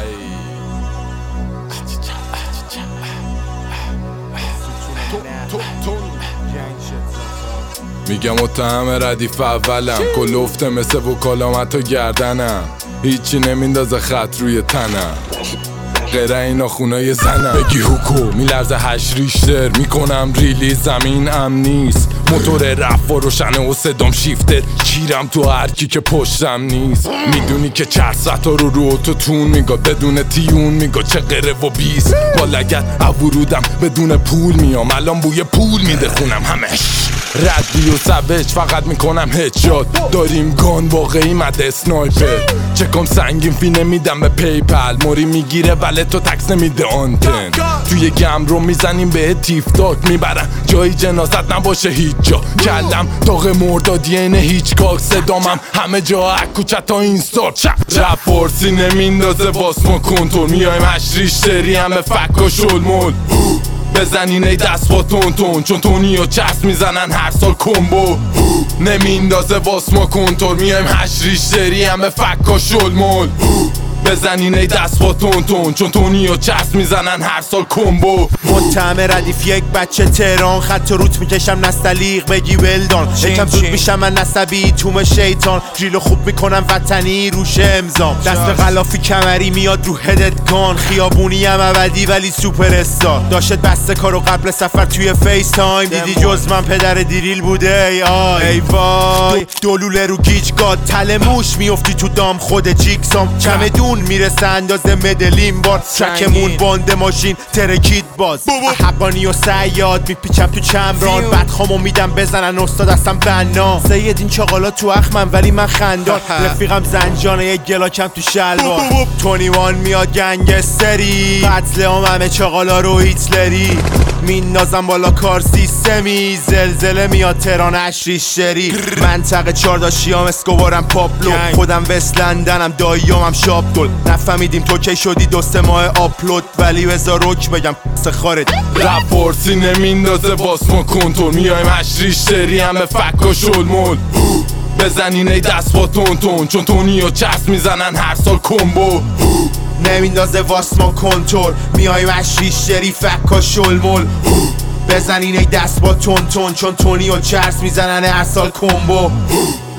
میگم متهم ردیف اولم کل افته مثل وکالامت و گردنم هیچی نمیندازه خط روی تنم غیره اینا خونای زنم بگی حکو میلرزه 8 ریشتر میکنم ریلی زمین نیست موتور رفت و روشنه و صدام شیفتر کیرم تو هرکی که پشتم نیست میدونی که چرستا رو اتوتون میگا بدون تیون میگا چه غره و بیست با لگت ورودم بدون پول میام الان بوی پول میده خونم همش ردی و سوج فقط میکنم هدشات داریم گان واقعی مده اسنایپر چکم سنگین فی نمیدم به پیپل موری میگیره ولی تو تکس نمیده آنتن توی گم رو میزنیم به تیف تاک میبرن جایی جنازت نباشه هیچ جا کلم داغ مردادی اینه هیچ کاک صدامم همه جا اکوچت تا این ستار رپ فارسی نمیندازه واسما کنتور میایم 8 ریشتری همه فک و شلمول بزنین ای دست با تون چون تونی و چسب میزنن هر سال کمبو نمیندازه واسما کنتور میایم 8 ریشتری همه فک و شلمول بزنین ای دست با تون چون تونی و چسب میزنن هر سال کمبو متهم ردیف یک بچه تهران خط روت میکشم نستلیق بگی ولدان یکم زود میشم من نسبی توم شیطان جیلو خوب میکنم وطنی روش امضام دست غلافی کمری میاد رو هدت گان خیابونی هم ابدی ولی سوپر استار داشت بسته کارو قبل سفر توی فیس تایم دیدی جز من پدر دیریل بوده ای وای دلوله رو گیج گاد تل موش میفتی تو دام خود جیکسام چمدون میرسه اندازه مدلین بار چکمون باند ماشین ترکید باز حقانی و سیاد میپیچم تو چمران بدخامو میدم بزنن استاد اصلا بنا سید این چاقالا تو اخمم ولی من خندان رفیقم زنجانه یک گلاکم تو شلوار 21 میاد گنگستری قتل همه چاقالا رو هیتلری میندازم بالا کار سیستمی زلزله میاد تهران 8 ریشتری منطقه 4 داشیام اسکوبارم پاپلو خودم وست لندنم داییامم شابدل نفهمیدیم تو کی شدی 2 ماه آپلود ولی بذار روک بگم سخارت رپ فارسی نمیندازه واسما کنتور میایم 8 ریشتری همه فک و شلمول بزنین ای دست با تون چون تونی و چسب میزنن هر سال کمبو نمیندازه واسما کنتور میایم 8 ریشتری فک و شلمول بزنین ای دست با تون چون تونی و چرس میزنن هر سال کمبو